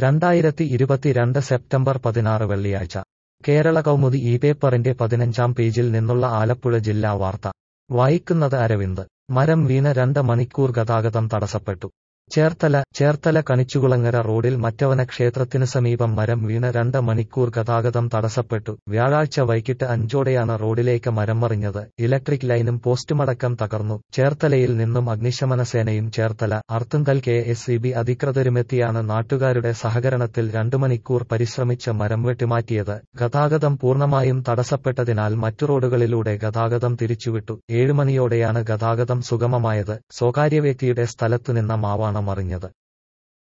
2022 September 16 വെള്ളിയാഴ്ച കേരള കൗമുദി ഈ പേപ്പറിന്റെ 15-ാം പേജിൽ നിന്നുള്ള ആലപ്പുഴ ജില്ലാ വാർത്ത വായിക്കുന്നത് അരവിന്ദ്. മരം വീണ് 2 മണിക്കൂർ ഗതാഗതം തടസ്സപ്പെട്ടു. ചേർത്തല കണിച്ചുകുളങ്ങര റോഡിൽ മറ്റവന ക്ഷേത്രത്തിന് സമീപം മരം വീണ് 2 മണിക്കൂർ ഗതാഗതം തടസ്സപ്പെട്ടു. വ്യാഴാഴ്ച വൈകിട്ട് 5ഓടെയാണ് റോഡിലേക്ക് മരം മറിഞ്ഞത്. ഇലക്ട്രിക് ലൈനും പോസ്റ്റുമടക്കം തകർന്നു. ചേർത്തലയിൽ നിന്നും അഗ്നിശമന സേനയും ചേർത്തല, അർത്തുങ്കൽ KSEB അധികൃതരുമെത്തിയാണ് നാട്ടുകാരുടെ സഹകരണത്തിൽ 2 മണിക്കൂർ പരിശ്രമിച്ച് മരം വെട്ടിമാറ്റിയത്. ഗതാഗതം പൂർണ്ണമായും തടസ്സപ്പെട്ടതിനാൽ മറ്റു റോഡുകളിലൂടെ ഗതാഗതം തിരിച്ചുവിട്ടു. 7 മണിയോടെയാണ് ഗതാഗതം സുഗമമായത്. സ്വകാര്യ വ്യക്തിയുടെ സ്ഥലത്തുനിന്ന മാവാണ് മറിഞ്ഞത്.